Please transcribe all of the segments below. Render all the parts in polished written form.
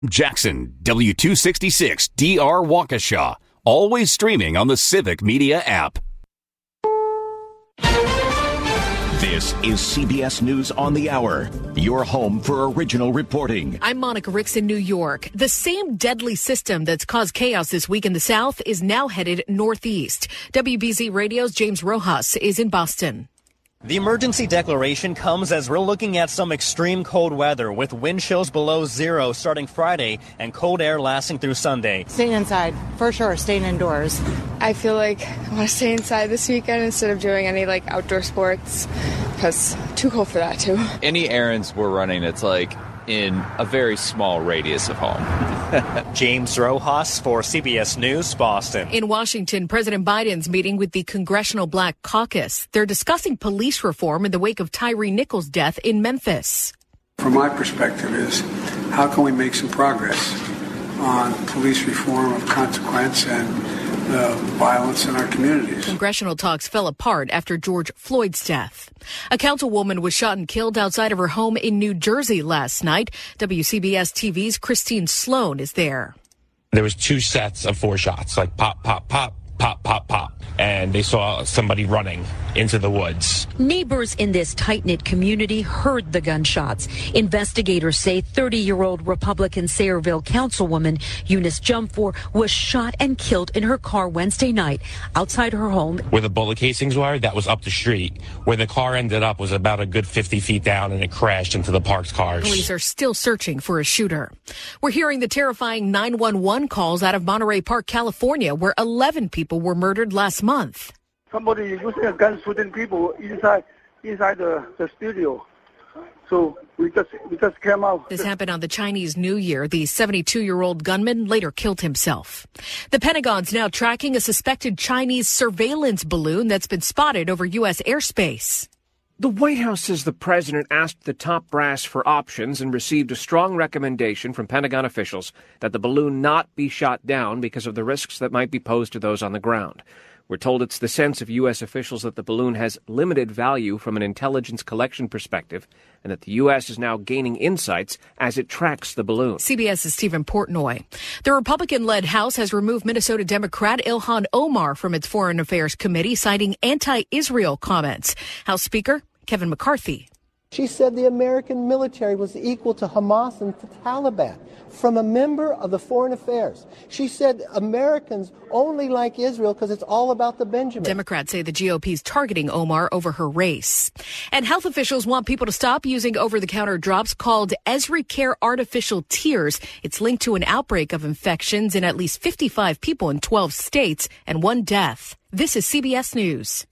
Jackson, W266 DR Waukesha. Always streaming on the Civic Media app. This is CBS News on the Hour, your home for original reporting. I'm Monica Ricks in New York. The same deadly system that's caused chaos this week in the South is now headed northeast. WBZ Radio's James Rojas is in Boston. The emergency declaration comes as we're looking at some extreme cold weather with wind chills below zero starting Friday and cold air lasting through Sunday. Staying inside, for sure, staying indoors. I feel like I want to stay inside this weekend instead of doing any outdoor sports because too cold for that too. Any errands we're running, it's in a very small radius of home. James Rojas for CBS News, Boston. In Washington, President Biden's meeting with the Congressional Black Caucus. They're discussing police reform in the wake of Tyree Nichols' death in Memphis. From my perspective is, how can we make some progress on police reform of consequence and the violence in our communities? Congressional talks fell apart after George Floyd's death. A councilwoman was shot and killed outside of her home in New Jersey last night. WCBS TV's Christine Sloan is there. There was 2 sets of 4 shots, pop, pop, pop, pop, pop, pop. And they saw somebody running into the woods. Neighbors in this tight-knit community heard the gunshots. Investigators say 30-year-old Republican Sayreville councilwoman Eunice Jumfor was shot and killed in her car Wednesday night outside her home. Where the bullet casings were, that was up the street. Where the car ended up was about a good 50 feet down, and it crashed into the parked cars. Police are still searching for a shooter. We're hearing the terrifying 911 calls out of Monterey Park, California, where 11 people were murdered last month. Somebody using a gun shooting people inside the studio. So we just came out. This happened on the Chinese New Year. The 72-year-old gunman later killed himself. The Pentagon's now tracking a suspected Chinese surveillance balloon that's been spotted over U.S. airspace. The White House says the president asked the top brass for options and received a strong recommendation from Pentagon officials that the balloon not be shot down because of the risks that might be posed to those on the ground. We're told it's the sense of U.S. officials that the balloon has limited value from an intelligence collection perspective and that the U.S. is now gaining insights as it tracks the balloon. CBS's Stephen Portnoy. The Republican-led House has removed Minnesota Democrat Ilhan Omar from its Foreign Affairs Committee, citing anti-Israel comments. House Speaker Kevin McCarthy. She said the American military was equal to Hamas and the Taliban, from a member of the Foreign Affairs. She said Americans only like Israel because it's all about the Benjamin. Democrats say the GOP's targeting Omar over her race. And health officials want people to stop using over-the-counter drops called EzriCare Artificial Tears. It's linked to an outbreak of infections in at least 55 people in 12 states and 1 death. This is CBS News.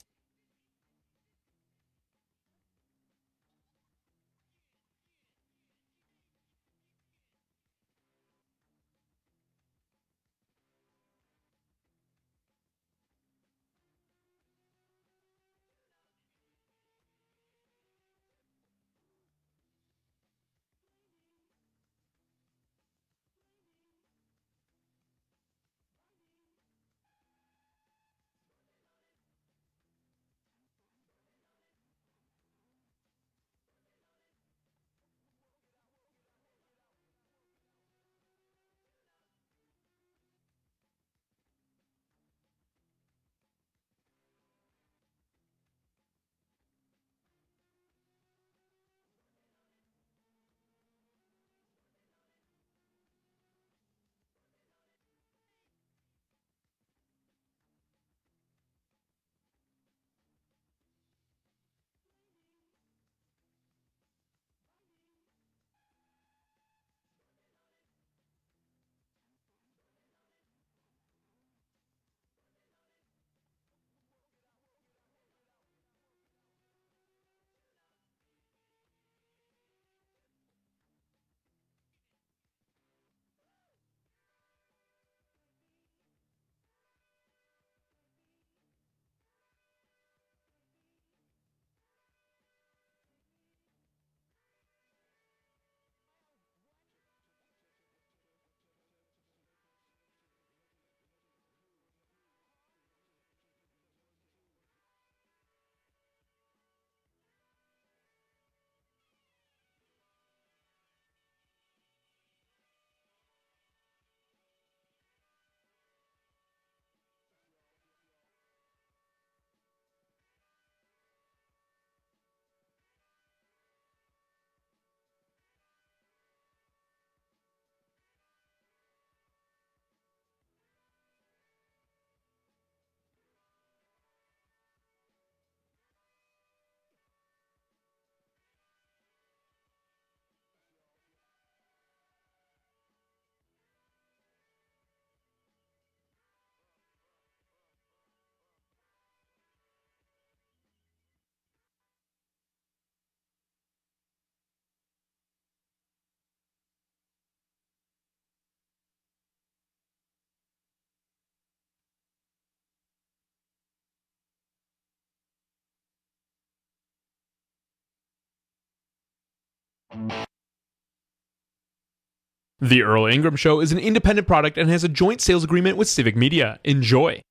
The Earl Ingram Show is an independent product and has a joint sales agreement with Civic Media. Enjoy.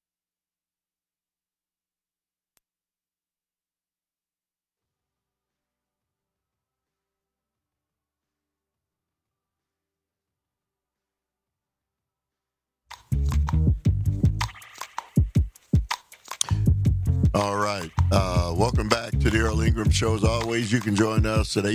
All right. Welcome back to the Earl Ingram Show. As always, you can join us at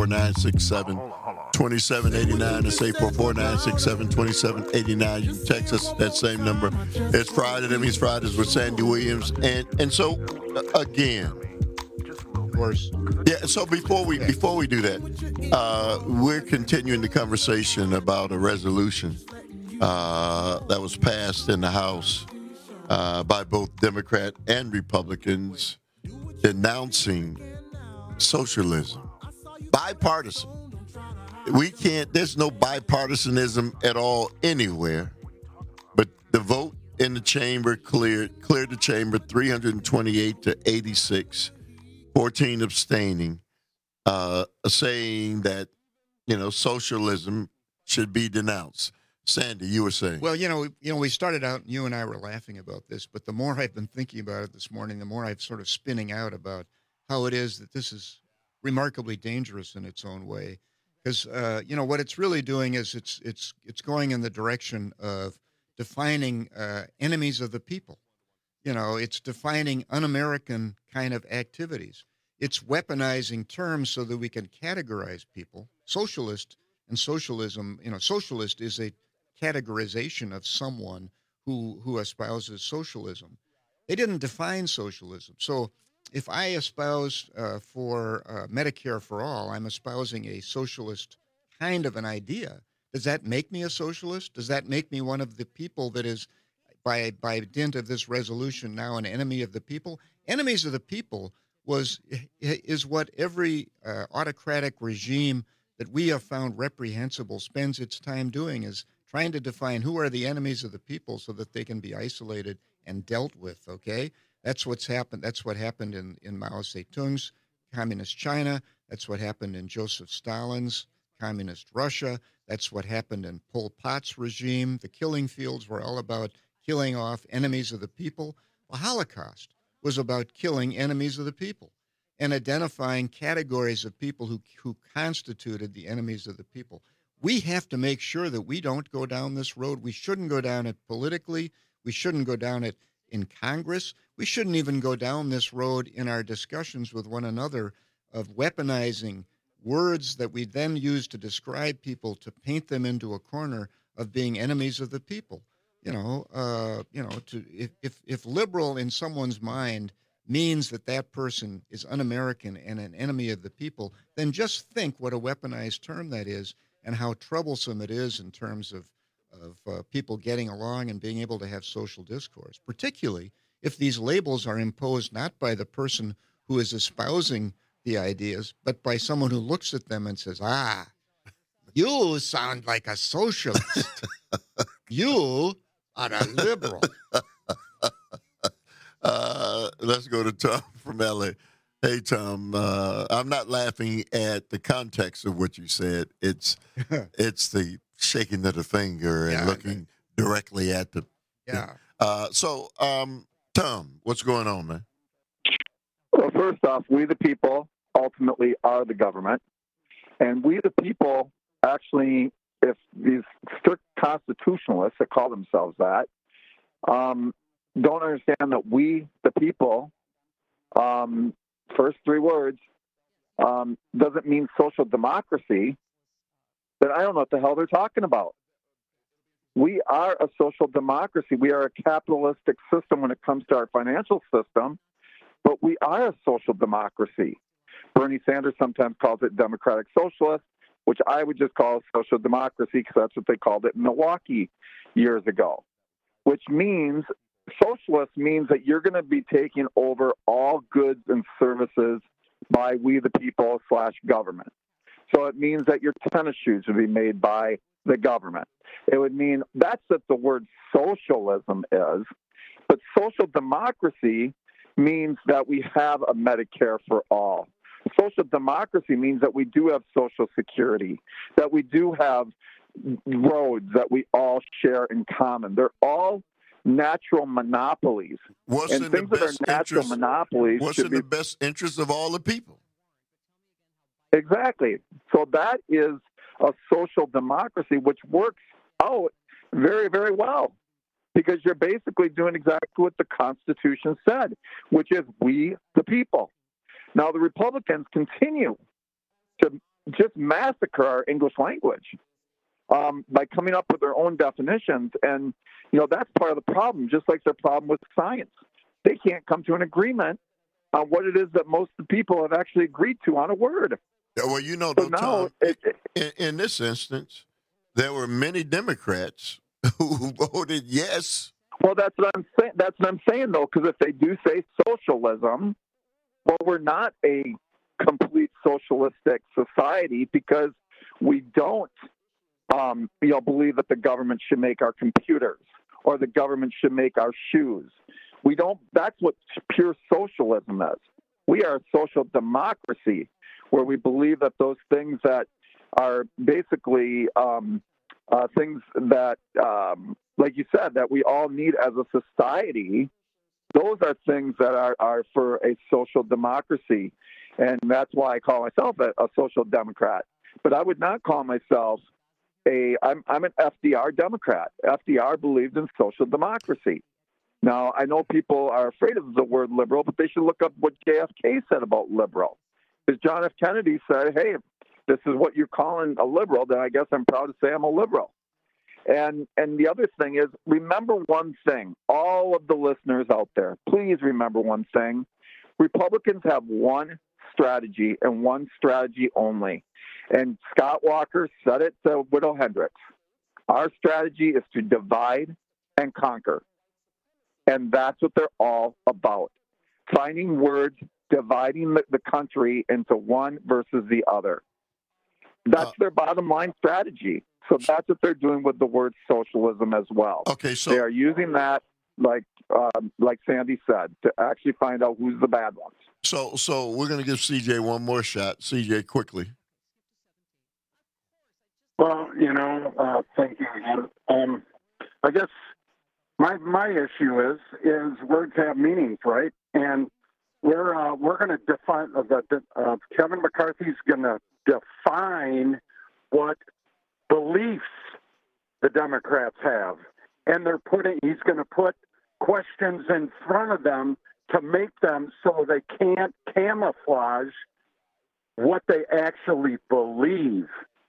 844-967-2789. It's 844-967-2789. You can text us that same number. It's Friday. That means Fridays with Sandy Williams. And so, again, of course. Yeah, so before we do that, we're continuing the conversation about a resolution that was passed in the House by both Democrat and Republicans denouncing socialism. Bipartisan. There's no bipartisanism at all anywhere, but the vote in the chamber cleared the chamber 328 to 86, 14 abstaining, saying that, socialism should be denounced. Sandy, you were saying. Well, we started out, you and I were laughing about this, but the more I've been thinking about it this morning, the more I've sort of spinning out about how it is that this is remarkably dangerous in its own way. Because, what it's really doing is it's going in the direction of defining enemies of the people. It's defining un-American kind of activities. It's weaponizing terms so that we can categorize people. Socialist and socialism, socialist is a categorization of someone who espouses socialism. They didn't define socialism. So if I espouse for Medicare for all, I'm espousing a socialist kind of an idea. Does that make me a socialist? Does that make me one of the people that is, by dint of this resolution, now an enemy of the people? Enemies of the people is what every autocratic regime that we have found reprehensible spends its time doing, is trying to define who are the enemies of the people so that they can be isolated and dealt with, okay? That's what's happened. That's what happened in Mao Zedong's communist China. That's what happened in Joseph Stalin's communist Russia. That's what happened in Pol Pot's regime. The killing fields were all about killing off enemies of the people. The Holocaust was about killing enemies of the people and identifying categories of people who constituted the enemies of the people. We have to make sure that we don't go down this road. We shouldn't go down it politically. We shouldn't go down it in Congress. We shouldn't even go down this road in our discussions with one another of weaponizing words that we then use to describe people, to paint them into a corner of being enemies of the people. If liberal in someone's mind means that person is un-American and an enemy of the people, then just think what a weaponized term that is and how troublesome it is in terms of people getting along and being able to have social discourse, particularly if these labels are imposed not by the person who is espousing the ideas, but by someone who looks at them and says, you sound like a socialist. You are a liberal. Let's go to Tom from LA. Hey, Tom, I'm not laughing at the context of what you said. It's the shaking of the finger and looking directly at the... Yeah. Tom, what's going on, man? Well, first off, we the people ultimately are the government. And we the people actually, if these strict constitutionalists that call themselves that, don't understand that we the people, first three words, doesn't mean social democracy, then I don't know what the hell they're talking about. We are a social democracy. We are a capitalistic system when it comes to our financial system, but we are a social democracy. Bernie Sanders sometimes calls it democratic socialist, which I would just call social democracy because that's what they called it in Milwaukee years ago, which means socialist means that you're going to be taking over all goods and services by we the people / government. So it means that your tennis shoes would be made by the government. It would mean that's what the word socialism is. But social democracy means that we have a Medicare for all. Social democracy means that we do have Social Security, that we do have roads that we all share in common. They're all natural monopolies. What's and in things the that best are natural interest, monopolies what's should in be the best interest of all the people? Exactly. So that is a social democracy, which works out very, very well, because you're basically doing exactly what the Constitution said, which is we the people. Now, the Republicans continue to just massacre our English language by coming up with their own definitions. And, that's part of the problem, just like their problem with science. They can't come to an agreement on what it is that most of the people have actually agreed to on a word. Yeah, well, So now in this instance, there were many Democrats who voted yes. Well, that's what I'm saying. That's what I'm saying, though, because if they do say socialism, well, we're not a complete socialistic society because we don't, believe that the government should make our computers or the government should make our shoes. We don't. That's what pure socialism is. We are a social democracy where we believe that those things that are basically things that, like you said, that we all need as a society, those are things that are for a social democracy. And that's why I call myself a social democrat. But I would not call myself I'm an FDR Democrat. FDR believed in social democracy. Now, I know people are afraid of the word liberal, but they should look up what JFK said about liberal. Because John F. Kennedy said, hey, if this is what you're calling a liberal, then I guess I'm proud to say I'm a liberal. And the other thing is, remember one thing, all of the listeners out there, please remember one thing. Republicans have one strategy and one strategy only. And Scott Walker said it to Widow Hendricks. Our strategy is to divide and conquer. And that's what they're all about. Finding words, dividing the country into one versus the other. That's their bottom line strategy. So that's what they're doing with the word socialism as well. Okay, so they are using that, like Sandy said, to actually find out who's the bad ones. So we're going to give CJ one more shot. CJ, quickly. Well, thank you again. I guess my issue is words have meanings, right? And we're going to define Kevin McCarthy's going to define what beliefs the Democrats have, and he's going to put questions in front of them to make them so they can't camouflage what they actually believe.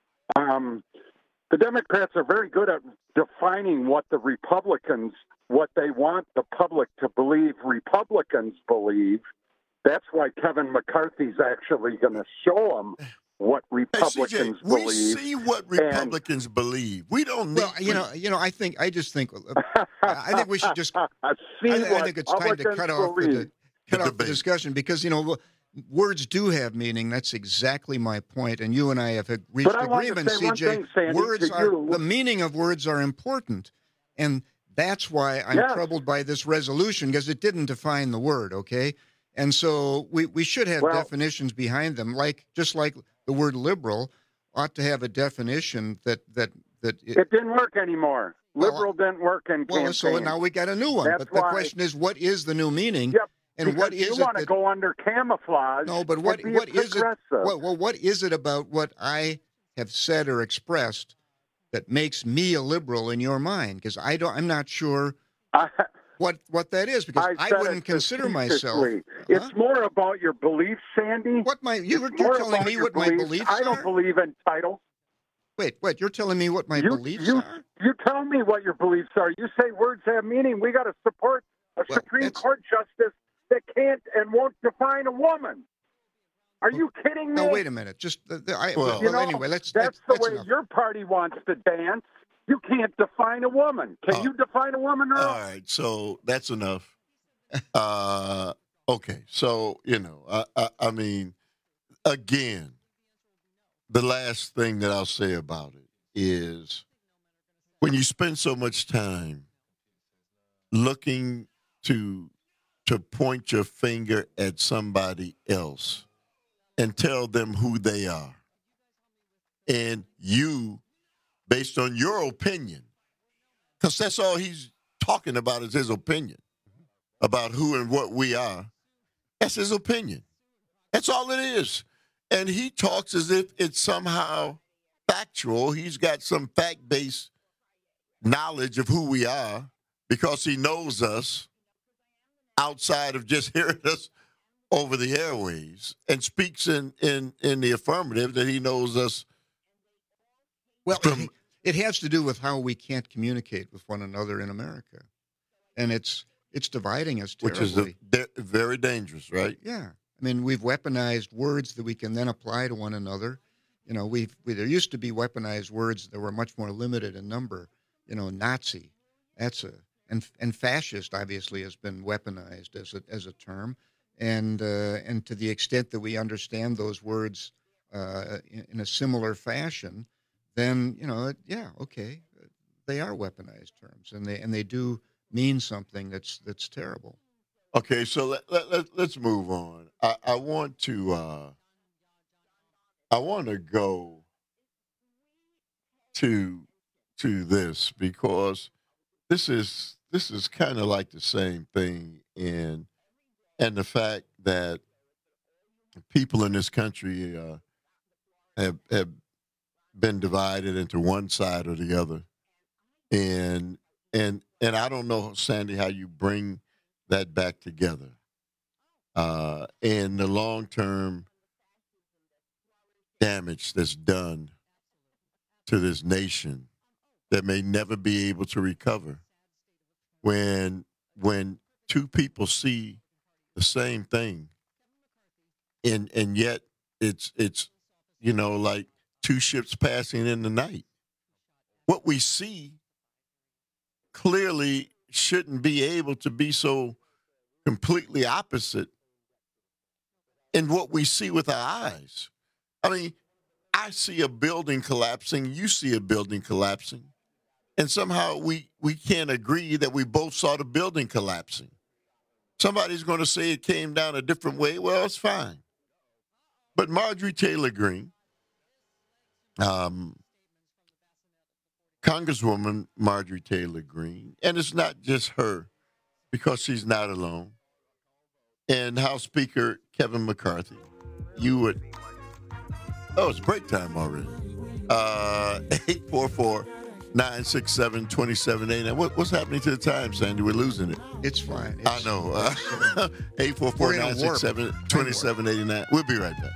The Democrats are very good at defining what the Republicans, what they want the public to believe Republicans believe. That's why Kevin McCarthy's actually going to show them what Republicans believe. We see what Republicans believe. We don't need. Well, I think we should just. I think it's time to cut off the discussion because words do have meaning. That's exactly my point, and you and I have reached agreement, CJ. The meaning of words are important, and that's why I'm troubled by this resolution because it didn't define the word. Okay, and so we should have definitions behind them, just like the word liberal ought to have a definition that it didn't work anymore. Liberal didn't work in campaign. So now we got a new one. But the question is, what is the new meaning? Yep. And because what is you want to go under camouflage? No, but what is it? What is it about what I have said or expressed that makes me a liberal in your mind? Because I'm not sure what that is. Because I wouldn't consider myself. It's more about your beliefs, Sandy. You're telling me what my beliefs are? I don't believe in titles. Wait, you're telling me what my beliefs are? You tell me what your beliefs are. You say words have meaning. We got to support a Supreme Court justice that can't and won't define a woman. Are you kidding me? No, wait a minute. Anyway, that's the way enough. Your party wants to dance. You can't define a woman. Can you define a woman, Earl? All right, so that's enough. Okay, so, I mean, again, the last thing that I'll say about it is when you spend so much time looking to point your finger at somebody else and tell them who they are. And you, based on your opinion, because that's all he's talking about is his opinion about who and what we are. That's his opinion. That's all it is. And he talks as if it's somehow factual. He's got some fact-based knowledge of who we are because he knows us outside of just hearing us over the airwaves, and speaks in the affirmative that he knows us. Well, it has to do with how we can't communicate with one another in America. And it's dividing us terribly. Which is very dangerous, right? Yeah. I mean, we've weaponized words that we can then apply to one another. You know, there used to be weaponized words that were much more limited in number. You know, Nazi, and fascist obviously has been weaponized as a term. And to the extent that we understand those words in a similar fashion, then, you know, okay, they are weaponized terms, and they do mean something that's terrible. Okay, so let's move on. I want to go to this because this is kind of like the same thing and the fact that people in this country have been divided into one side or the other, and I don't know, Sandy, how you bring that back together, and the long-term damage that's done to this nation that may never be able to recover. When two people see the same thing, and yet it's you know, like two ships passing in the night. What we see clearly shouldn't be able to be so completely opposite in what we see with our eyes. I mean, I see a building collapsing, you see a building collapsing, and somehow we can't agree that we both saw the building collapsing. Somebody's going to say it came down a different way. Well, it's fine. But Marjorie Taylor Greene, Congresswoman Marjorie Taylor Greene, and it's not just her, because she's not alone, and House Speaker Kevin McCarthy, it's break time already. 844-967-2789. What's happening to the time, Sandy? We're losing it. It's fine. I know. 844-967-2789. We'll be right back.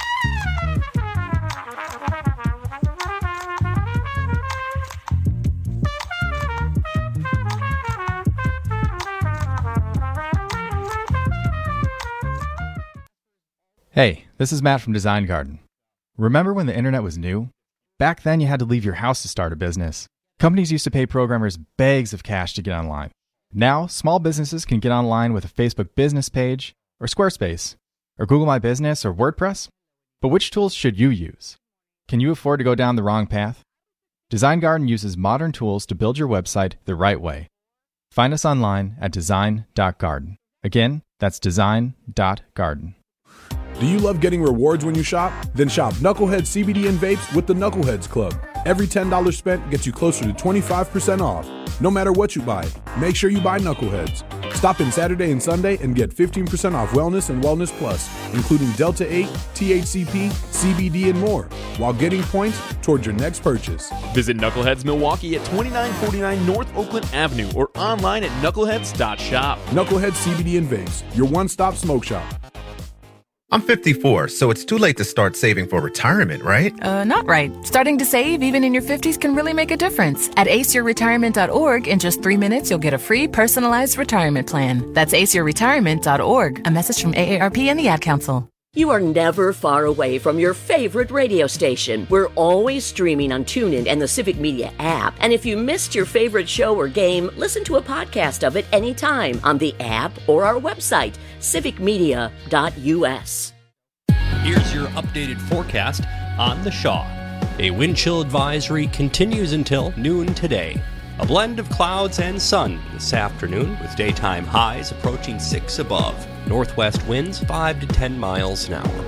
Hey, this is Matt from Design Garden. Remember when the internet was new? Back then you had to leave your house to start a business. Companies used to pay programmers bags of cash to get online. Now, small businesses can get online with a Facebook business page, or Squarespace, or Google My Business, or WordPress. But which tools should you use? Can you afford to go down the wrong path? Design Garden uses modern tools to build your website the right way. Find us online at design.garden. Again, that's design.garden. Do you love getting rewards when you shop? Then shop Knucklehead CBD and vapes with the Knuckleheads Club. Every $10 spent gets you closer to 25% off. No matter what you buy, make sure you buy Knuckleheads. Stop in Saturday and Sunday and get 15% off Wellness and Wellness Plus, including Delta 8, THCP, CBD, and more, while getting points towards your next purchase. Visit Knuckleheads Milwaukee at 2949 North Oakland Avenue or online at knuckleheads.shop. Knucklehead CBD and vapes, your one-stop smoke shop. I'm 54, so it's too late to start saving for retirement, right? Not right. Starting to save even in your 50s can really make a difference. At aceyourretirement.org, in just 3 minutes, you'll get a free personalized retirement plan. That's aceyourretirement.org. A message from AARP and the Ad Council. You are never far away from your favorite radio station. We're always streaming on TuneIn and the Civic Media app. And if you missed your favorite show or game, listen to a podcast of it anytime on the app or our website, civicmedia.us. Here's your updated forecast on the Shaw. A wind chill advisory continues until noon today. A blend of clouds and sun this afternoon with daytime highs approaching 6 above. Northwest winds 5 to 10 miles an hour.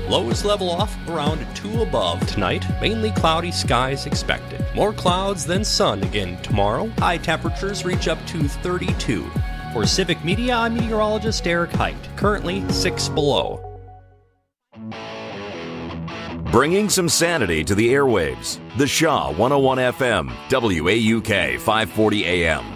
Lows level off around 2 above. Tonight, mainly cloudy skies expected. More clouds than sun again tomorrow. High temperatures reach up to 32. For Civic Media, I'm meteorologist Eric Height. Currently 6 below. Bringing some sanity to the airwaves. The Shaw 101 FM, WAUK 540 AM.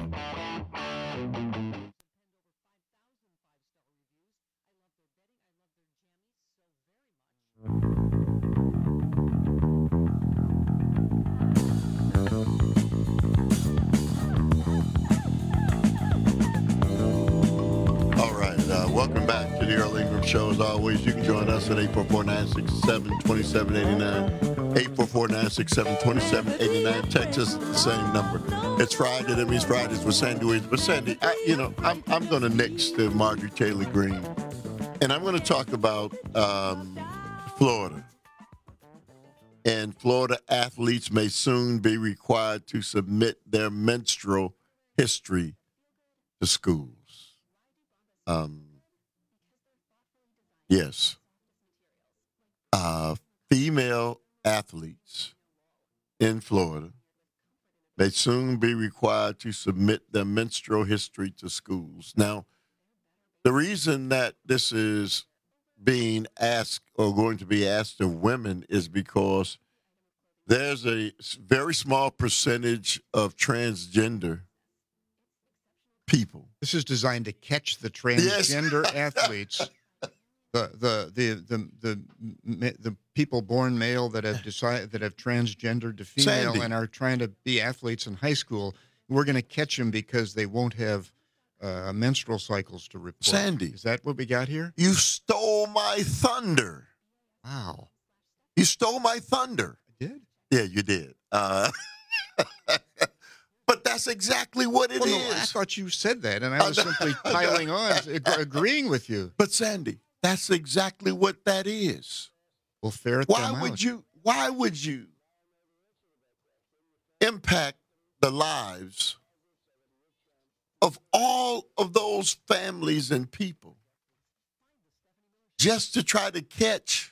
Welcome back to the Earl Ingram Show. As always, you can join us at 844-967-2789. 844-967-2789. Text us at the same number. It's Friday. That means Fridays with Sandy Williams. But Sandy, I'm going to next to Marjorie Taylor Greene, and I'm going to talk about Florida. And Florida athletes may soon be required to submit their menstrual history to schools. Yes. Female athletes in Florida may soon be required to submit their menstrual history to schools. Now, the reason that this is being asked or going to be asked of women is because there's a very small percentage of transgender people. This is designed to catch the transgender athletes. The people born male that have transgendered to female Sandy. and are trying to be athletes in high school, we're going to catch them because they won't have menstrual cycles to report. Sandy. Is that what we got here? You stole my thunder. Wow. You stole my thunder. I did? Yeah, you did. But that's exactly what it is. No, I thought you said that, and I was simply piling on, agreeing with you. But Sandy, that's exactly what that is. We'll ferret them out. Why would you impact the lives of all of those families and people just to try to catch?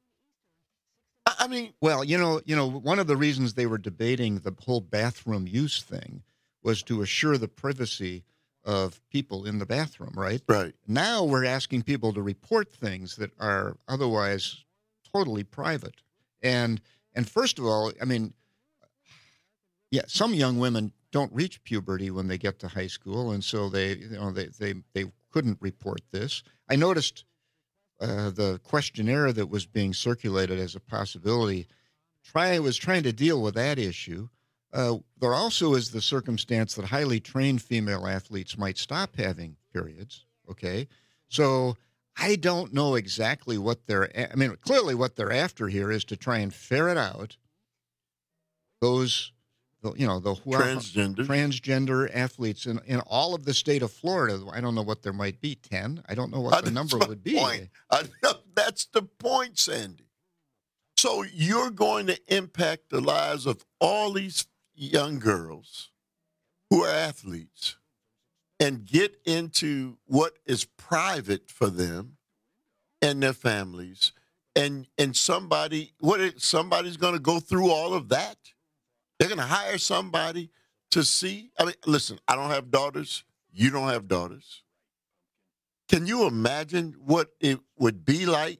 I mean, well, one of the reasons they were debating the whole bathroom use thing was to assure the privacy of people in the bathroom, right? Right. Now we're asking people to report things that are otherwise totally private. And first of all, I mean, yeah, some young women don't reach puberty when they get to high school, and so they couldn't report this. I noticed the questionnaire that was being circulated as a possibility was trying to deal with that issue. There also is the circumstance that highly trained female athletes might stop having periods, okay? So I don't know exactly what clearly what they're after here is to try and ferret out those, the transgender athletes in all of the state of Florida. I don't know what there might be, 10. I don't know what the number would be. That's the point, Sandy. So you're going to impact the lives of all these young girls who are athletes and get into what is private for them and their families, and somebody's going to go through all of that. They're going to hire somebody to see. I mean, listen, I don't have daughters. You don't have daughters. Can you imagine what it would be like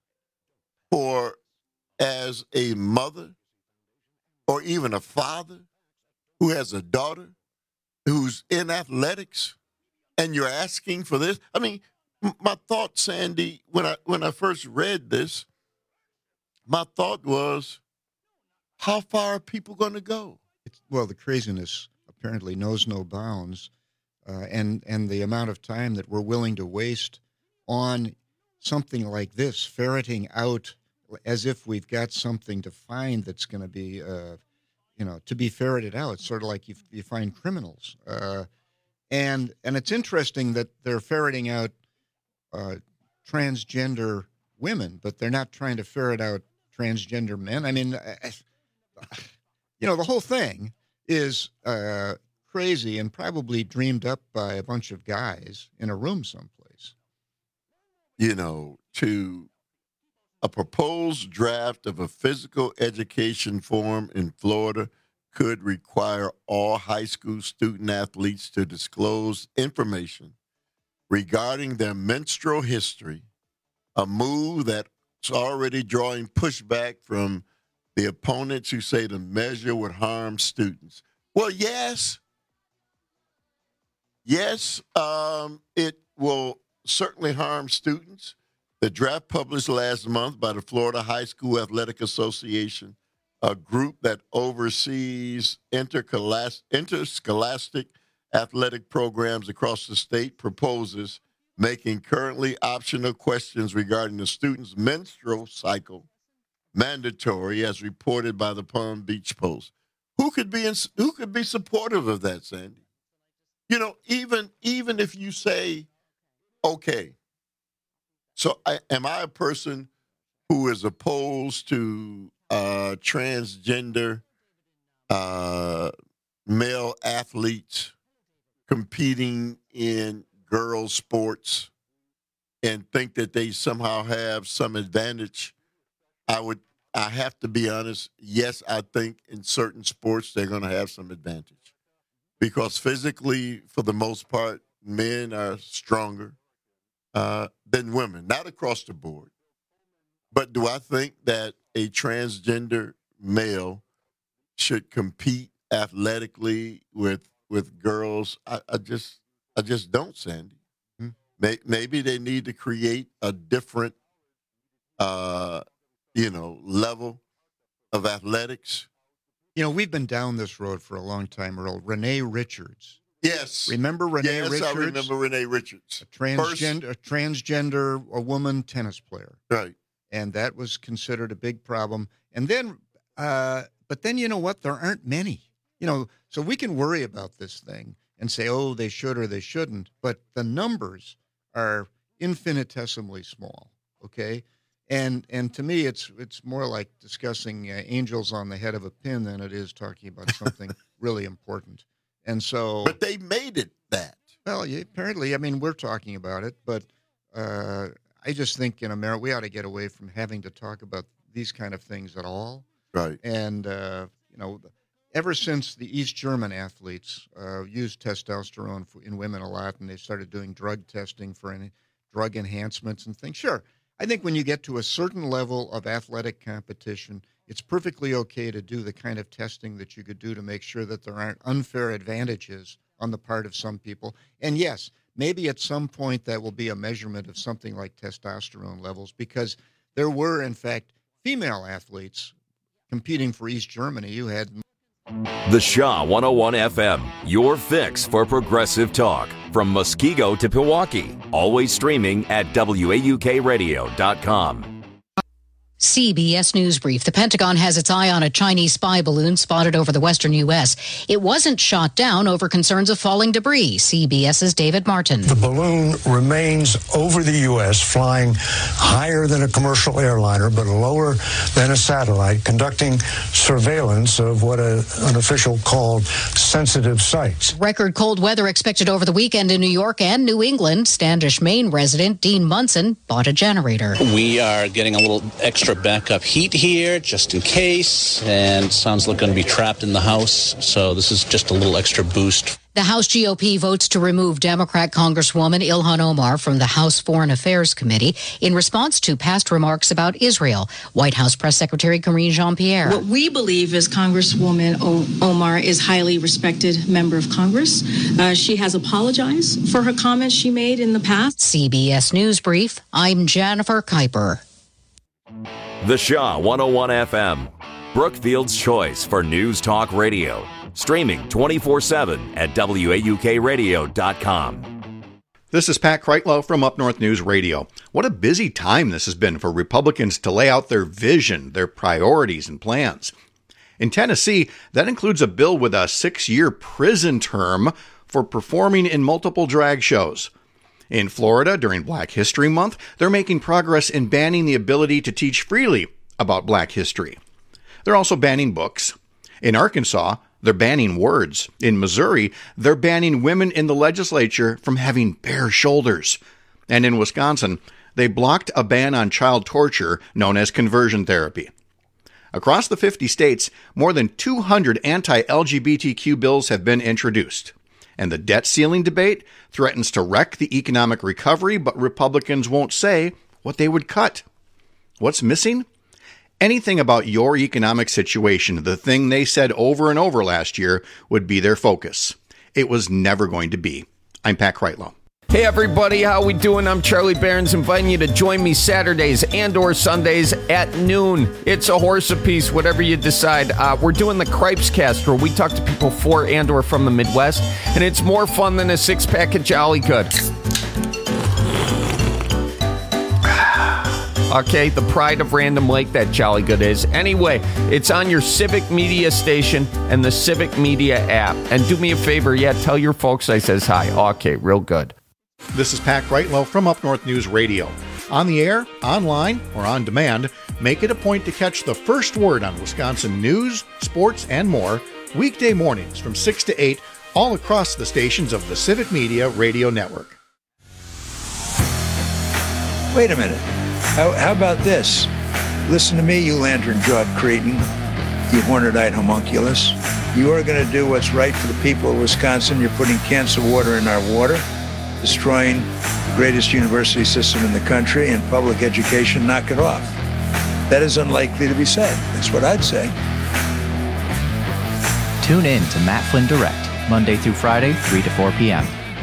as a mother or even a father who has a daughter who's in athletics, and you're asking for this? I mean, my thought, Sandy, when I first read this, my thought was, how far are people going to go? Well, the craziness apparently knows no bounds, and the amount of time that we're willing to waste on something like this, ferreting out as if we've got something to find that's going to be, to be ferreted out, sort of like you find criminals. And it's interesting that they're ferreting out transgender women, but they're not trying to ferret out transgender men. I mean, the whole thing is crazy and probably dreamed up by a bunch of guys in a room someplace. A proposed draft of a physical education form in Florida could require all high school student athletes to disclose information regarding their menstrual history, a move that's already drawing pushback from the opponents who say the measure would harm students. Well, yes, it will certainly harm students. The draft published last month by the Florida High School Athletic Association, a group that oversees interscholastic athletic programs across the state, proposes making currently optional questions regarding the student's menstrual cycle mandatory, as reported by the Palm Beach Post. Who could be supportive of that, Sandy? You know, even if you say, okay, so am I a person who is opposed to transgender male athletes competing in girls' sports and think that they somehow have some advantage? I have to be honest. Yes, I think in certain sports they're going to have some advantage because physically, for the most part, men are stronger than women, not across the board. But do I think that a transgender male should compete athletically with girls? I just don't, Sandy. Maybe they need to create a different, level of athletics. You know, we've been down this road for a long time, Earl. Renee Richards. Yes. Remember Renee Richards? Yes, I remember Renee Richards. A transgender, a woman tennis player. Right. And that was considered a big problem. And then, but then you know what? There aren't many. You know, so we can worry about this thing and say, oh, they should or they shouldn't. But the numbers are infinitesimally small, okay? And to me, it's more like discussing angels on the head of a pin than it is talking about something really important. And so, but they made it that. Well, apparently, I mean, we're talking about it, but I just think in America we ought to get away from having to talk about these kind of things at all. Right. And ever since the East German athletes used testosterone in women a lot, and they started doing drug testing for any drug enhancements and things. Sure. I think when you get to a certain level of athletic competition, it's perfectly okay to do the kind of testing that you could do to make sure that there aren't unfair advantages on the part of some people. And yes, maybe at some point that will be a measurement of something like testosterone levels, because there were, in fact, female athletes competing for East Germany. You had The Shaw 101 FM, your fix for progressive talk. From Muskego to Pewaukee, always streaming at WAUKradio.com. CBS News Brief. The Pentagon has its eye on a Chinese spy balloon spotted over the western U.S. It wasn't shot down over concerns of falling debris. CBS's David Martin. The balloon remains over the U.S., flying higher than a commercial airliner, but lower than a satellite, conducting surveillance of what an official called sensitive sites. Record cold weather expected over the weekend in New York and New England. Standish, Maine resident Dean Munson bought a generator. We are getting a little extra backup heat here just in case, and sounds like going to be trapped in the house, so this is just a little extra boost. The House GOP votes to remove Democrat Congresswoman Ilhan Omar from the House Foreign Affairs Committee in response to past remarks about Israel. White House Press Secretary Karine Jean-Pierre. What we believe is Congresswoman Omar is highly respected member of Congress. She has apologized for her comments she made in the past. CBS News Brief. I'm Jennifer Kuiper. The Shaw 101 FM, Brookfield's choice for news talk radio. Streaming 24/7 at WAUKradio.com. This is Pat Kreitlow from Up North News Radio. What a busy time this has been for Republicans to lay out their vision, their priorities, and plans. In Tennessee, that includes a bill with a 6-year prison term for performing in multiple drag shows. In Florida, during Black History Month, they're making progress in banning the ability to teach freely about Black history. They're also banning books. In Arkansas, they're banning words. In Missouri, they're banning women in the legislature from having bare shoulders. And in Wisconsin, they blocked a ban on child torture known as conversion therapy. Across the 50 states, more than 200 anti-LGBTQ bills have been introduced. And the debt ceiling debate threatens to wreck the economic recovery, but Republicans won't say what they would cut. What's missing? Anything about your economic situation, the thing they said over and over last year, would be their focus. It was never going to be. I'm Pat Kreitlow. Hey everybody, how we doing? I'm Charlie Barons, inviting you to join me Saturdays and or Sundays at noon. It's a horse apiece, whatever you decide. We're doing the Cripes Cast, where we talk to people for and or from the Midwest, and it's more fun than a six-pack of Jolly Good. Okay, the pride of Random Lake, that Jolly Good is. Anyway, it's on your Civic Media station and the Civic Media app. And do me a favor, tell your folks I says hi. Okay, real good. This is Pat Kreitlow from Up North News Radio. On the air, online, or on demand, make it a point to catch the first word on Wisconsin news, sports, and more weekday mornings from 6 to 8 all across the stations of the Civic Media Radio Network. Wait a minute. How about this? Listen to me, you lantern-jawed cretin, you horned-eyed homunculus. You are going to do what's right for the people of Wisconsin. You're putting cancer water in our water, destroying the greatest university system in the country, and public education. Knock it off. That is unlikely to be said. That's what I'd say. Tune in to Matt Flynn Direct, Monday through Friday, 3 to 4 p.m.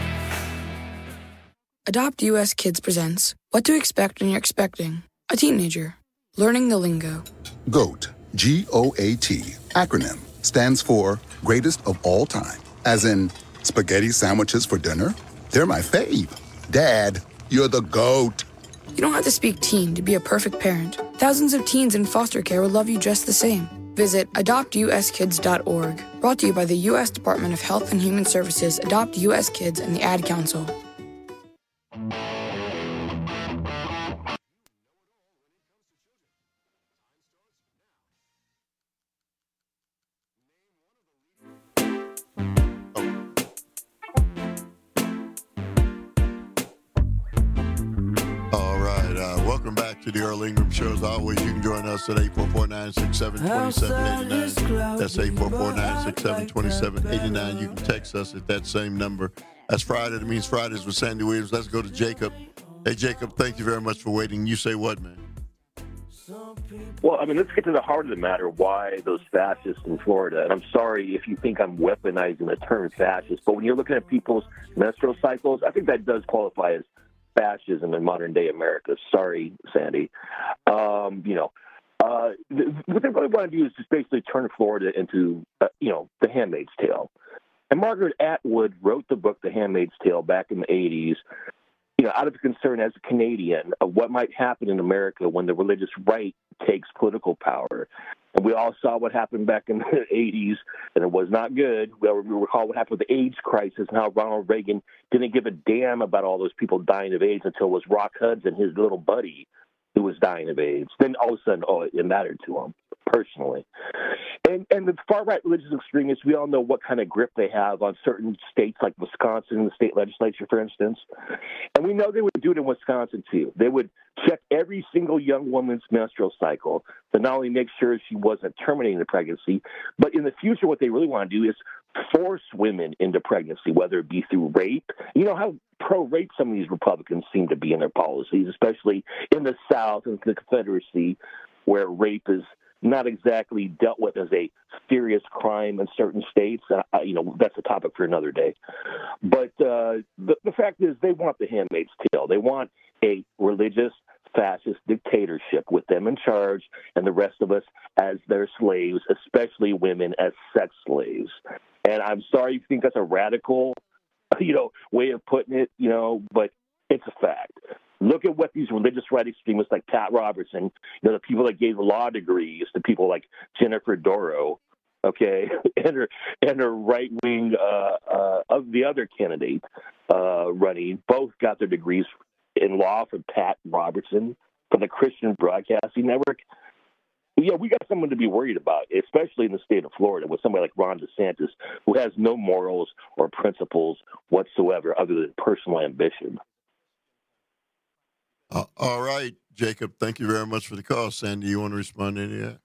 Adopt US Kids presents What to Expect When You're Expecting a Teenager. Learning the Lingo. GOAT, G-O-A-T, acronym, stands for Greatest of All Time. As in, spaghetti sandwiches for dinner? They're my fave. Dad, you're the GOAT. You don't have to speak teen to be a perfect parent. Thousands of teens in foster care will love you just the same. Visit adoptuskids.org. Brought to you by the U.S. Department of Health and Human Services, Adopt U.S. Kids, and the Ad Council. Welcome back to the Earl Ingram Show. As always, you can join us at 844-967-2789. That's 844-967-2789. You can text us at that same number. That's Friday. That means Fridays with Sandy Williams. Let's go to Jacob. Hey, Jacob, thank you very much for waiting. You say what, man? Well, I mean, let's get to the heart of the matter, why those fascists in Florida. And I'm sorry if you think I'm weaponizing the term fascist, but when you're looking at people's menstrual cycles, I think that does qualify as fascism in modern-day America. Sorry, Sandy. What they really want to do is just basically turn Florida into, The Handmaid's Tale. And Margaret Atwood wrote the book The Handmaid's Tale back in the 80s, out of concern as a Canadian of what might happen in America when the religious right takes political power. And we all saw what happened back in the 80s, and it was not good. We recall what happened with the AIDS crisis and how Ronald Reagan didn't give a damn about all those people dying of AIDS until it was Rock Hudson, his little buddy, who was dying of AIDS. Then all of a sudden, it mattered to him personally. And the far-right religious extremists, we all know what kind of grip they have on certain states like Wisconsin, the state legislature, for instance. And we know they would do it in Wisconsin, too. They would check every single young woman's menstrual cycle to not only make sure she wasn't terminating the pregnancy, but in the future what they really want to do is force women into pregnancy, whether it be through rape. You know how pro-rape some of these Republicans seem to be in their policies, especially in the South and the Confederacy, where rape is not exactly dealt with as a serious crime in certain states. That's a topic for another day. But the fact is they want the Handmaid's Tale. They want a religious fascist dictatorship with them in charge and the rest of us as their slaves, especially women as sex slaves. And I'm sorry you think that's a radical, way of putting it, but it's a fact. Look at what these religious right extremists like Pat Robertson, the people that gave law degrees to people like Jennifer Doro, okay, and her right wing of the other candidate running, both got their degrees in law from Pat Robertson from the Christian Broadcasting Network. Yeah, we got someone to be worried about, especially in the state of Florida, with somebody like Ron DeSantis, who has no morals or principles whatsoever other than personal ambition. All right, Jacob, thank you very much for the call. Sandy, you want to respond to any of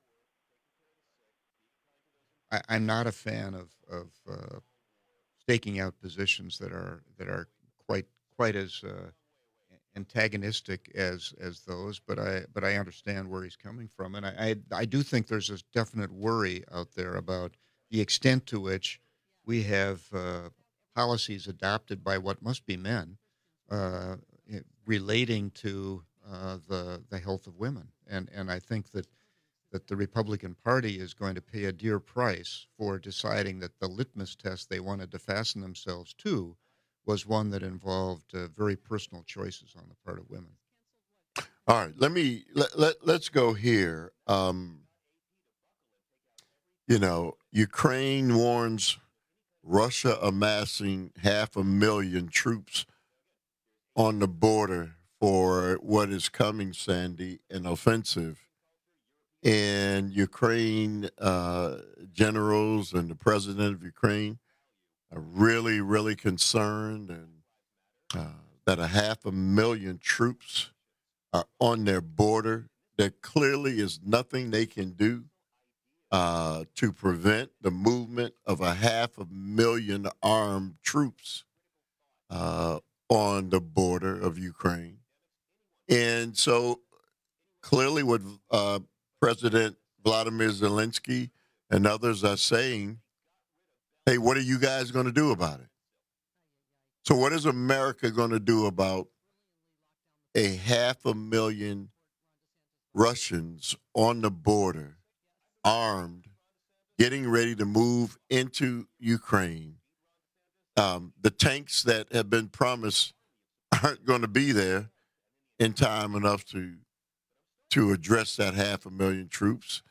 that? I'm not a fan of staking out positions that are quite as antagonistic as those, but I understand where he's coming from, and I do think there's a definite worry out there about the extent to which we have policies adopted by what must be men relating to the health of women, and I think that the Republican Party is going to pay a dear price for deciding that the litmus test they wanted to fasten themselves to was one that involved very personal choices on the part of women. All right, let's go here. Ukraine warns Russia amassing 500,000 troops on the border for what is coming, Sandy, an offensive. And Ukraine generals and the president of Ukraine are really, really concerned and that 500,000 troops are on their border. There clearly is nothing they can do to prevent the movement of 500,000 armed troops on the border of Ukraine. And so clearly what President Vladimir Zelensky and others are saying, hey, what are you guys going to do about it? So what is America going to do about 500,000 Russians on the border, armed, getting ready to move into Ukraine? The tanks that have been promised aren't going to be there in time enough to address that 500,000 troops.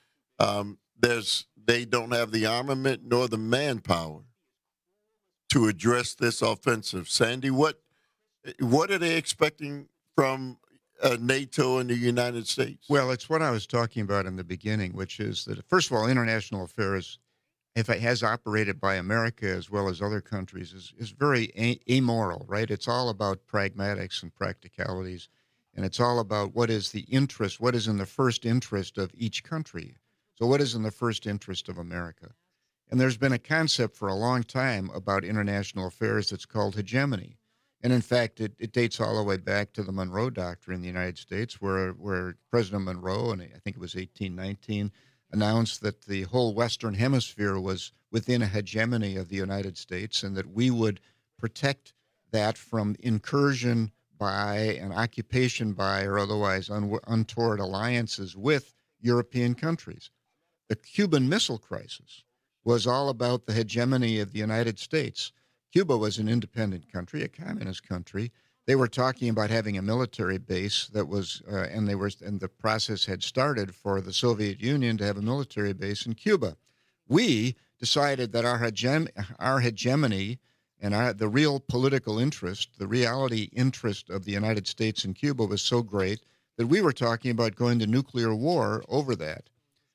They don't have the armament nor the manpower to address this offensive. Sandy, what are they expecting from NATO and the United States? Well, it's what I was talking about in the beginning, which is that, first of all, international affairs, if it has operated by America as well as other countries, is very amoral, right? It's all about pragmatics and practicalities, and it's all about what is the interest, what is in the first interest of each country. So what is in the first interest of America? And there's been a concept for a long time about international affairs that's called hegemony. And in fact, it dates all the way back to the Monroe Doctrine in the United States, where President Monroe, and I think it was 1819, announced that the whole Western Hemisphere was within a hegemony of the United States and that we would protect that from incursion by and occupation by or otherwise untoward alliances with European countries. The Cuban Missile Crisis was all about the hegemony of the United States. Cuba was an independent country, a communist country. They were talking about having a military base that was, and the process had started for the Soviet Union to have a military base in Cuba. We decided that our hegemony and the real political interest, the reality interest of the United States in Cuba was so great that we were talking about going to nuclear war over that.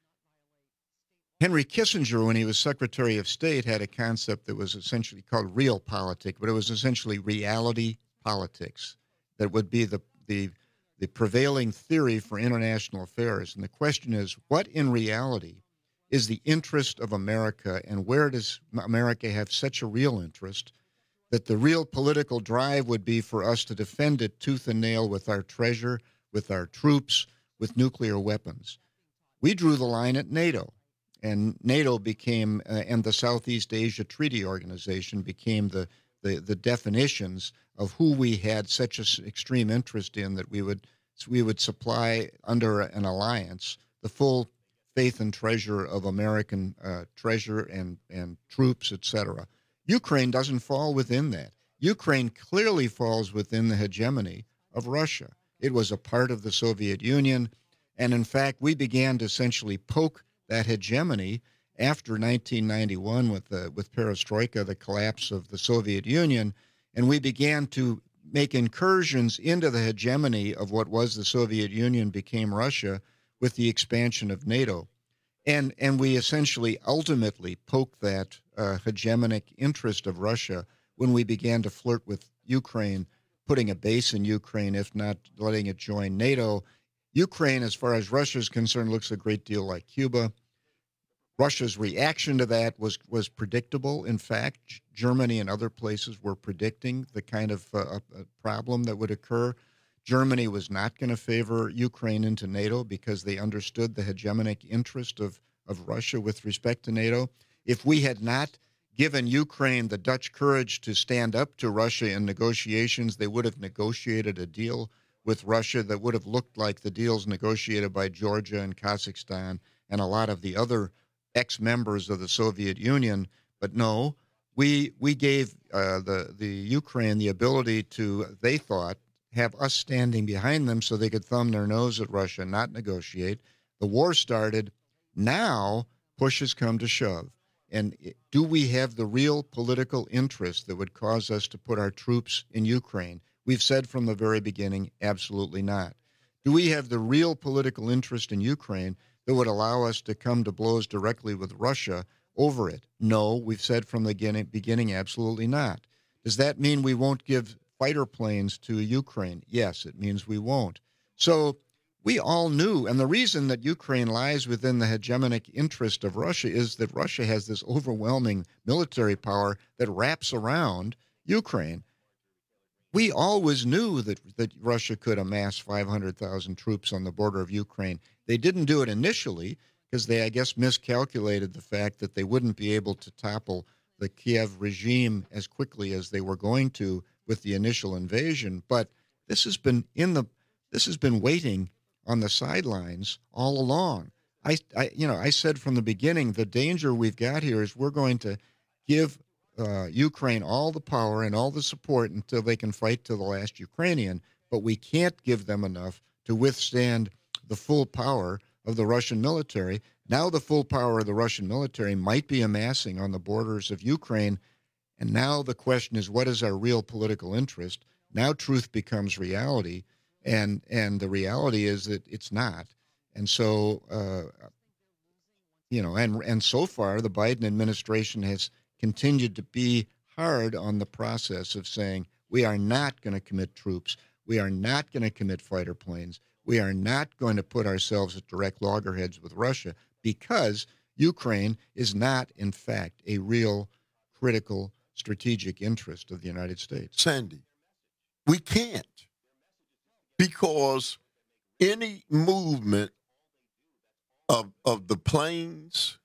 Henry Kissinger, when he was Secretary of State, had a concept that was essentially called realpolitik, but it was essentially reality politics that would be the prevailing theory for international affairs. And the question is, what in reality is the interest of America, and where does America have such a real interest that the real political drive would be for us to defend it tooth and nail with our treasure, with our troops, with nuclear weapons? We drew the line at NATO. And NATO became, and the Southeast Asia Treaty Organization became the definitions of who we had such an extreme interest in that we would supply under an alliance the full faith and treasure of American treasure and troops, etc. Ukraine doesn't fall within that. Ukraine clearly falls within the hegemony of Russia. It was a part of the Soviet Union, and in fact, we began to essentially poke that hegemony after 1991 with perestroika, the collapse of the Soviet Union, and we began to make incursions into the hegemony of what was the Soviet Union became Russia with the expansion of NATO. And we essentially ultimately poked that hegemonic interest of Russia when we began to flirt with Ukraine putting a base in Ukraine, if not letting it join NATO. Ukraine, as far as Russia is concerned, looks a great deal like Cuba. Russia's reaction to that was predictable. In fact, Germany and other places were predicting the kind of problem that would occur. Germany was not going to favor Ukraine into NATO because they understood the hegemonic interest of Russia with respect to NATO. If we had not given Ukraine the Dutch courage to stand up to Russia in negotiations, they would have negotiated a deal with Russia that would have looked like the deals negotiated by Georgia and Kazakhstan and a lot of the other ex-members of the Soviet Union. But no, we gave the Ukraine the ability to, they thought, have us standing behind them so they could thumb their nose at Russia, not negotiate. The war started. Now, push has come to shove. And do we have the real political interest that would cause us to put our troops in Ukraine? We've said from the very beginning, absolutely not. Do we have the real political interest in Ukraine that would allow us to come to blows directly with Russia over it? No, we've said from the beginning, absolutely not. Does that mean we won't give fighter planes to Ukraine? Yes, it means we won't. So we all knew, and the reason that Ukraine lies within the hegemonic interest of Russia is that Russia has this overwhelming military power that wraps around Ukraine. We always knew that Russia could amass 500,000 troops on the border of Ukraine. They didn't do it initially because they, I guess, miscalculated the fact that they wouldn't be able to topple the Kiev regime as quickly as they were going to with the initial invasion. But this has been waiting on the sidelines all along. I said from the beginning, the danger we've got here is we're going to give Ukraine all the power and all the support until they can fight to the last Ukrainian, but we can't give them enough to withstand the full power of the Russian military. Now the full power of the Russian military might be amassing on the borders of Ukraine, and now the question is, what is our real political interest? Now truth becomes reality, and the reality is that it's not. And so, and so far the Biden administration has continued to be hard on the process of saying we are not going to commit troops, we are not going to commit fighter planes, we are not going to put ourselves at direct loggerheads with Russia because Ukraine is not, in fact, a real critical strategic interest of the United States. Sandy, we can't, because any movement of the planes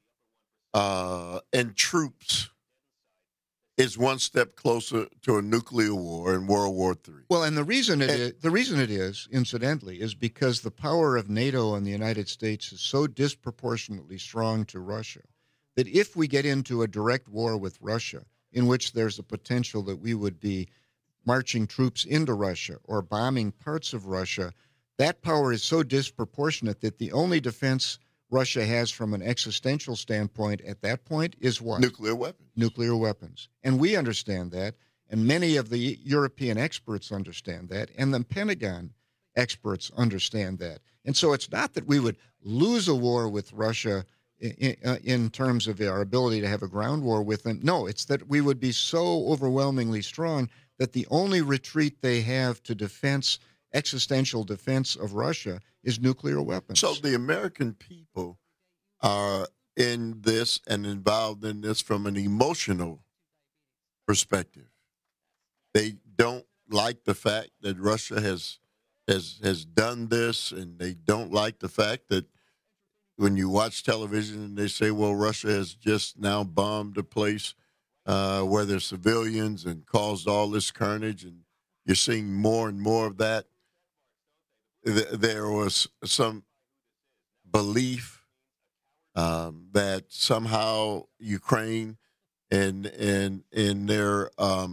and troops is one step closer to a nuclear war in World War III. Well, and the reason it is, incidentally, is because the power of NATO and the United States is so disproportionately strong to Russia that if we get into a direct war with Russia, in which there's a potential that we would be marching troops into Russia or bombing parts of Russia, that power is so disproportionate that the only defense Russia has from an existential standpoint at that point is what? Nuclear weapons. Nuclear weapons. And we understand that, and many of the European experts understand that, and the Pentagon experts understand that. And so it's not that we would lose a war with Russia in terms of our ability to have a ground war with them. No, it's that we would be so overwhelmingly strong that the only retreat they have to defense, existential defense of Russia, is nuclear weapons. So the American people are in this and involved in this from an emotional perspective. They don't like the fact that Russia has done this, and they don't like the fact that when you watch television and they say, well, Russia has just now bombed a place where there's civilians and caused all this carnage, and you're seeing more and more of that. There was some belief that somehow Ukraine and their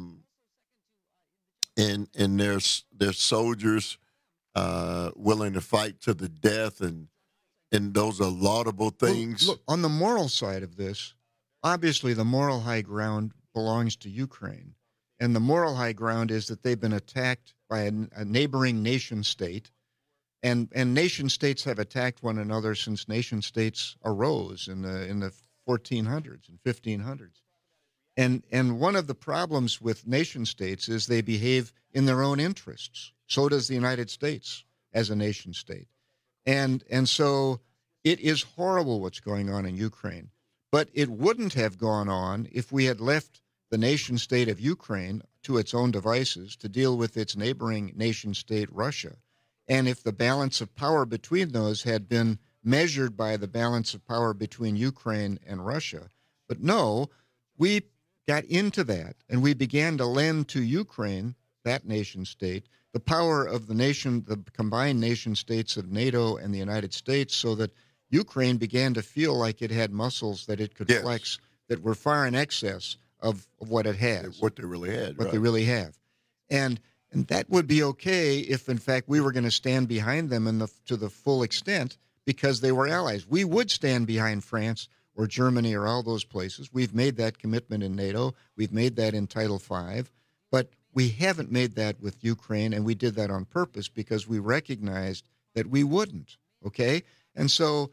soldiers willing to fight to the death, and those are laudable things. Well, look, on the moral side of this, obviously the moral high ground belongs to Ukraine, and the moral high ground is that they've been attacked by a neighboring nation state. And nation states have attacked one another since nation states arose in the 1400s and 1500s. And one of the problems with nation states is they behave in their own interests. So does the United States as a nation state. And so it is horrible what's going on in Ukraine. But it wouldn't have gone on if we had left the nation state of Ukraine to its own devices to deal with its neighboring nation state, Russia. And if the balance of power between those had been measured by the balance of power between Ukraine and Russia. But no, we got into that, and we began to lend to Ukraine, that nation state, the power of the combined nation states of NATO and the United States, so that Ukraine began to feel like it had muscles that it could flex that were far in excess of what it has. What they really had. What they really have. And that would be okay if, in fact, we were going to stand behind them to the full extent because they were allies. We would stand behind France or Germany or all those places. We've made that commitment in NATO. We've made that in Title V. But we haven't made that with Ukraine, and we did that on purpose because we recognized that we wouldn't, okay? And so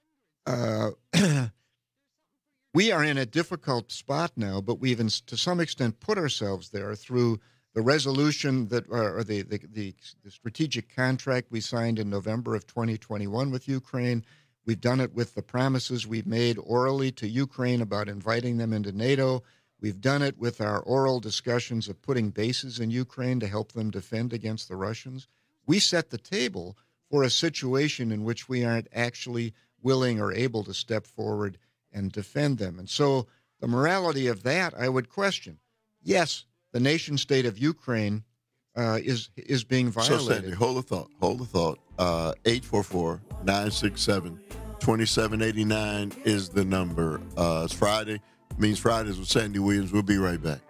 we are in a difficult spot now, but we've, to some extent, put ourselves there through the resolution that, or the strategic contract we signed in November of 2021 with Ukraine. We've done it with the promises we've made orally to Ukraine about inviting them into NATO. We've done it with our oral discussions of putting bases in Ukraine to help them defend against the Russians. We set the table for a situation in which we aren't actually willing or able to step forward and defend them. And so the morality of that, I would question. Yes, the nation state of Ukraine is being violated. So, Sandy, hold the thought. 844-967-2789 is the number. It's Friday. It means Fridays with Sandy Williams. We'll be right back.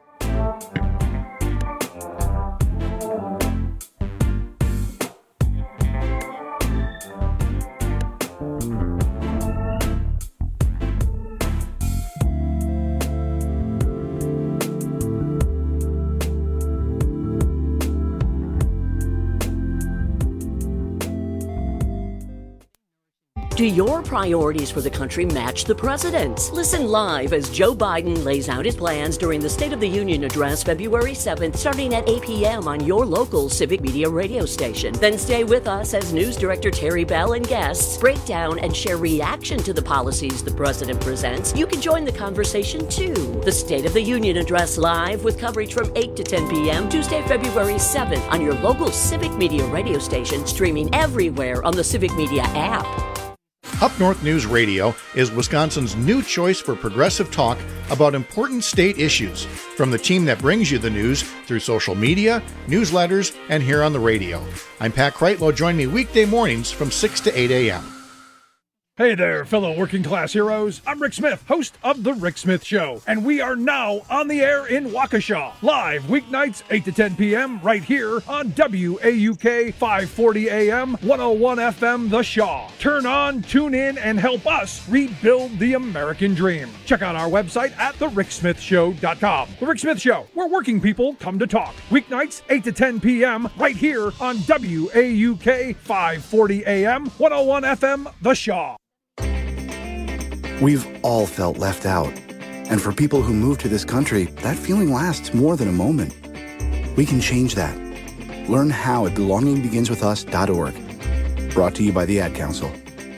Do your priorities for the country match the president's? Listen live as Joe Biden lays out his plans during the State of the Union address February 7th, starting at 8 p.m. on your local Civic Media radio station. Then stay with us as News Director Terry Bell and guests break down and share reaction to the policies the president presents. You can join the conversation too. The State of the Union address live with coverage from 8 to 10 p.m. Tuesday, February 7th on your local Civic Media radio station, streaming everywhere on the Civic Media app. Up North News Radio is Wisconsin's new choice for progressive talk about important state issues, from the team that brings you the news through social media, newsletters, and here on the radio. I'm Pat Kreitlow. Join me weekday mornings from 6 to 8 a.m. Hey there, fellow working class heroes. I'm Rick Smith, host of The Rick Smith Show, and we are now on the air in Waukesha, live weeknights 8 to 10 p.m. right here on WAUK 540 AM, 101 FM The Shaw. Turn on, tune in, and help us rebuild the American dream. Check out our website at thericksmithshow.com. The Rick Smith Show, where working people come to talk. Weeknights 8 to 10 p.m. right here on WAUK 540 AM, 101 FM The Shaw. We've all felt left out. And for people who move to this country, that feeling lasts more than a moment. We can change that. Learn how at belongingbeginswithus.org. Brought to you by the Ad Council.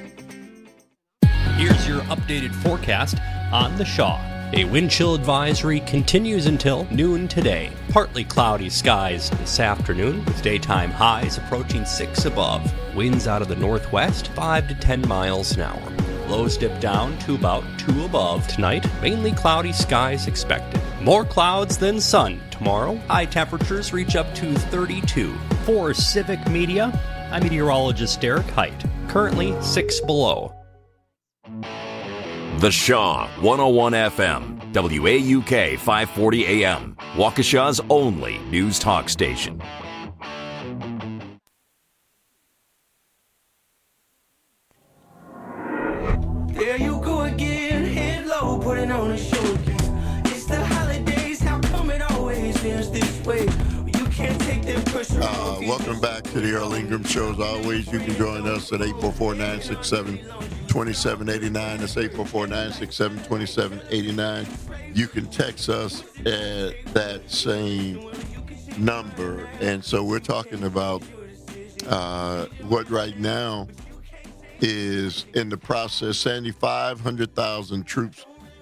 Here's your updated forecast on the Shaw. A wind chill advisory continues until noon today. Partly cloudy skies this afternoon with daytime highs approaching 6 above. Winds out of the northwest 5 to 10 miles an hour. Lows dip down to about 2 above tonight. Mainly cloudy skies expected. More clouds than sun tomorrow. High temperatures reach up to 32. For Civic Media, I'm meteorologist Derek Height. Currently 6 below. The Shaw 101 FM, WAUK 540 AM, Waukesha's only news talk station. There you go again, head low, putting on a show again. It's the holidays, how come it always feels this way? You can't take the pressure. Welcome back to the Earl Ingram Show. As always, you can join us at 844-967-2789. 967-2789. That's 844-967-2789. You can text us at that same number. And so we're talking about what right now is in the process, 500,000 troops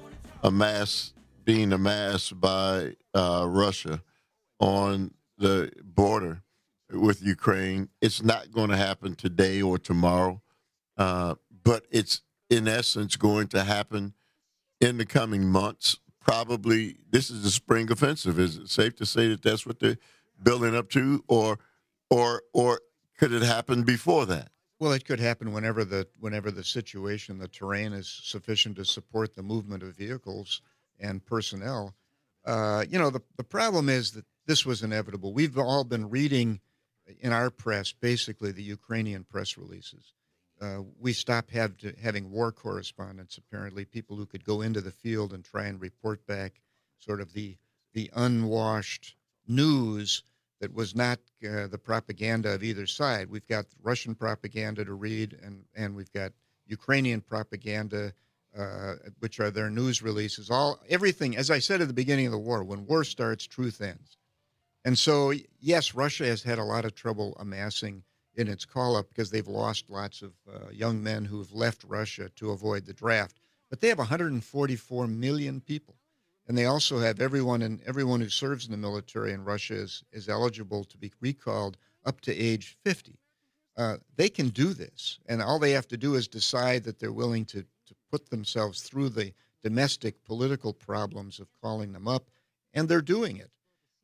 being amassed by Russia on the border with Ukraine. It's not going to happen today or tomorrow, but it's in essence going to happen in the coming months. Probably this is the spring offensive. Is it safe to say that that's what they're building up to, or could it happen before that? Well, it could happen whenever the situation, the terrain is sufficient to support the movement of vehicles and personnel. The problem is that this was inevitable. We've all been reading in our press, basically the Ukrainian press releases. We stopped having war correspondents, apparently, people who could go into the field and try and report back sort of the unwashed news that was not the propaganda of either side. We've got Russian propaganda to read, and we've got Ukrainian propaganda, which are their news releases. Everything, as I said at the beginning of the war, when war starts, truth ends. And so, yes, Russia has had a lot of trouble amassing in its call-up because they've lost lots of young men who have left Russia to avoid the draft. But they have 144 million people. And they also have everyone who serves in the military in Russia is eligible to be recalled up to age 50. They can do this, and all they have to do is decide that they're willing to put themselves through the domestic political problems of calling them up, and they're doing it.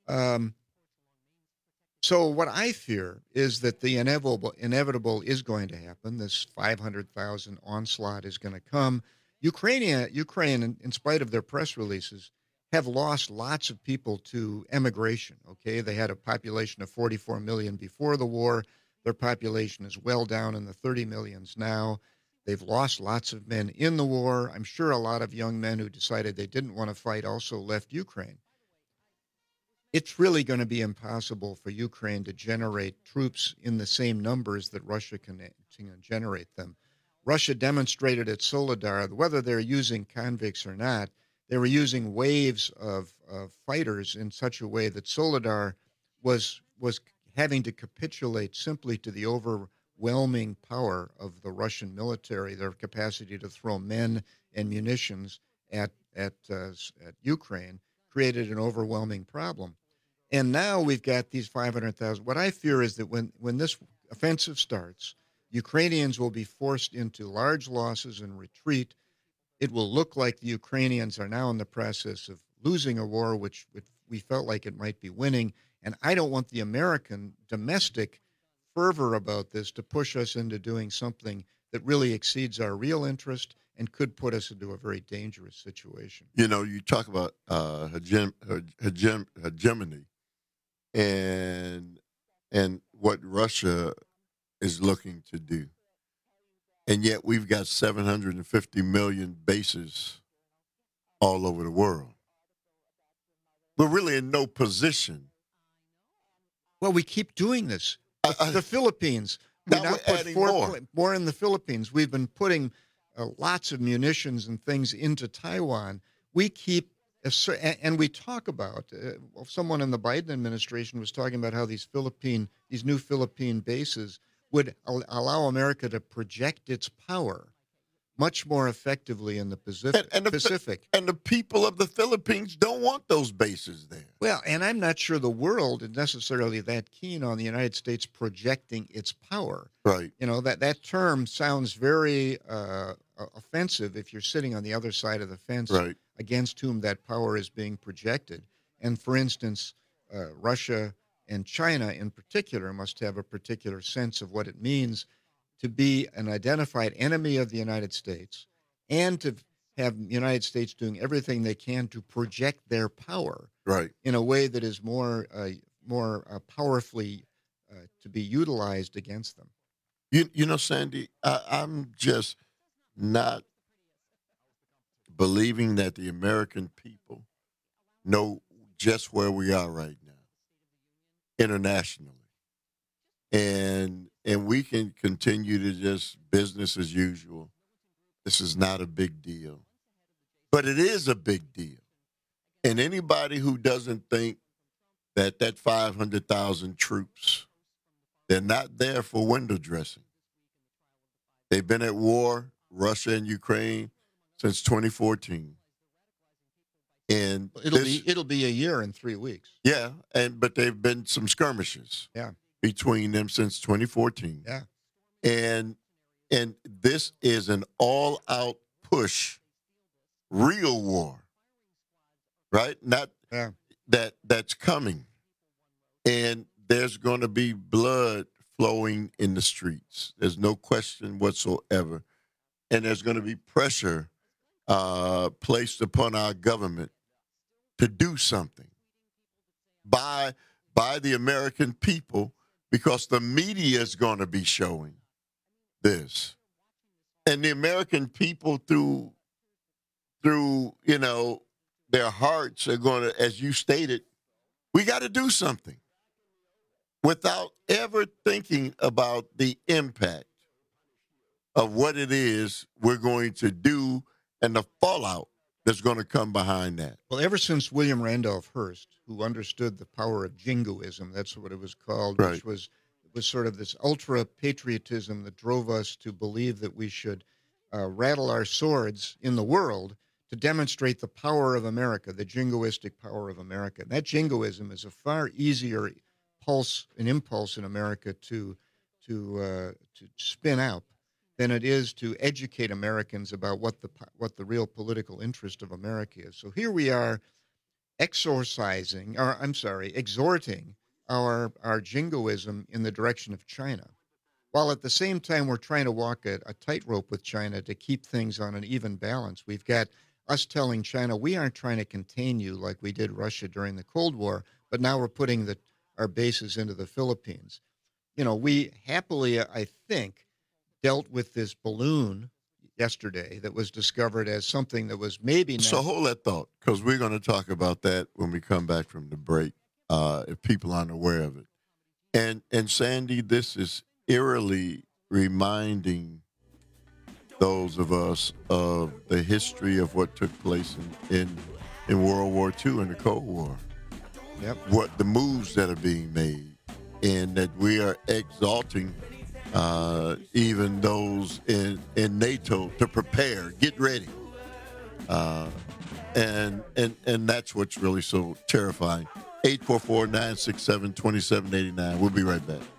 So what I fear is that the inevitable is going to happen. This 500,000 onslaught is going to come. Ukraine, in spite of their press releases, have lost lots of people to emigration, okay? They had a population of 44 million before the war. Their population is well down in the 30 millions now. They've lost lots of men in the war. I'm sure a lot of young men who decided they didn't want to fight also left Ukraine. It's really going to be impossible for Ukraine to generate troops in the same numbers that Russia can generate them. Russia demonstrated at Soledar, whether they're using convicts or not, they were using waves of fighters in such a way that Soledar was having to capitulate simply to the overwhelming power of the Russian military, their capacity to throw men and munitions at Ukraine created an overwhelming problem. And now we've got these 500,000. What I fear is that when this offensive starts, Ukrainians will be forced into large losses and retreat. It will look like the Ukrainians are now in the process of losing a war, which we felt like it might be winning. And I don't want the American domestic fervor about this to push us into doing something that really exceeds our real interest and could put us into a very dangerous situation. You know, you talk about hegemony and what Russia is looking to do. And yet we've got 750 million bases all over the world. We're really in no position. Well, we keep doing this. The Philippines. We now put more in the Philippines. We've been putting lots of munitions and things into Taiwan. We keep, and we talk about, someone in the Biden administration was talking about how these new Philippine bases would allow America to project its power much more effectively in the Pacific. And the people of the Philippines don't want those bases there. Well, and I'm not sure the world is necessarily that keen on the United States projecting its power. Right. You know, that term sounds very offensive if you're sitting on the other side of the fence against whom that power is being projected. And for instance, Russia and China in particular must have a particular sense of what it means to be an identified enemy of the United States and to have the United States doing everything they can to project their power in a way that is more powerfully to be utilized against them. You know, Sandy, I'm just not believing that the American people know just where we are right now internationally. And we can continue to just business as usual this is not a big deal. But it is a big deal. And anybody who doesn't think that 500,000 troops, they're not there for window dressing. They've been at war, Russia and Ukraine, since 2014. And it'll be a year in 3 weeks. Yeah, but there've been some skirmishes. Yeah. Between them since 2014. Yeah. And this is an all-out push, real war. Right? Not that's coming. And there's going to be blood flowing in the streets. There's no question whatsoever. And there's going to be pressure placed upon our government to do something by the American people, because the media is going to be showing this. And the American people through their hearts are going to, as you stated, we got to do something without ever thinking about the impact of what it is we're going to do and the fallout that's going to come behind that. Well, ever since William Randolph Hearst, who understood the power of jingoism, that's what it was called, right, which was sort of this ultra-patriotism that drove us to believe that we should rattle our swords in the world to demonstrate the power of America, the jingoistic power of America. And that jingoism is a far easier impulse in America to spin out than it is to educate Americans about what the real political interest of America is. So here we are exhorting our jingoism in the direction of China, while at the same time we're trying to walk a tightrope with China to keep things on an even balance. We've got us telling China, we aren't trying to contain you like we did Russia during the Cold War, but now we're putting our bases into the Philippines. We happily, I think, dealt with this balloon yesterday that was discovered as something that was maybe not. So hold that thought, because we're going to talk about that when we come back from the break, if people aren't aware of it. And Sandy, this is eerily reminding those of us of the history of what took place in World War II and the Cold War. Yep. What the moves that are being made, and that we are exalting even those in NATO to prepare, get ready. And that's what's really so terrifying. 844-967-2789. We'll be right back.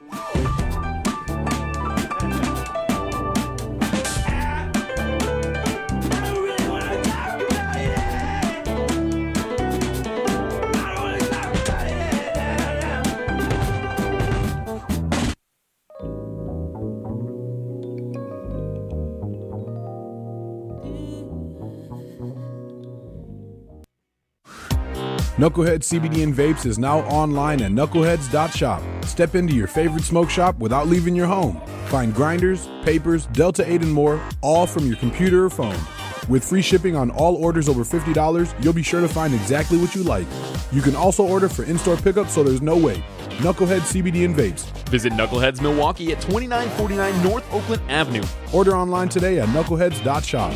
Knucklehead CBD and Vapes is now online at knuckleheads.shop. Step into your favorite smoke shop without leaving your home. Find grinders, papers, Delta 8 and more, all from your computer or phone. With free shipping on all orders over $50, you'll be sure to find exactly what you like. You can also order for in-store pickup, so there's no wait. Knucklehead CBD and Vapes. Visit Knuckleheads Milwaukee at 2949 North Oakland Avenue. Order online today at knuckleheads.shop.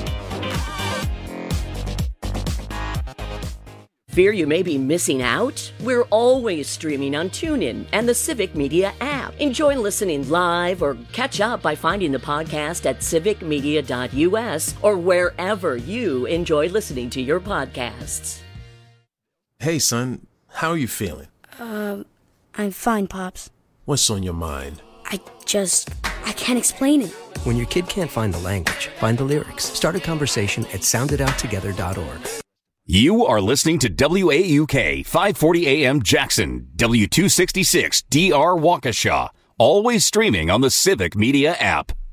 Fear you may be missing out? We're always streaming on TuneIn and the Civic Media app. Enjoy listening live or catch up by finding the podcast at civicmedia.us or wherever you enjoy listening to your podcasts. Hey, son, how are you feeling? I'm fine, Pops. What's on your mind? I can't explain it. When your kid can't find the language, find the lyrics. Start a conversation at sounditouttogether.org. You are listening to WAUK 540 AM Jackson, W266 DR Waukesha, always streaming on the Civic Media app.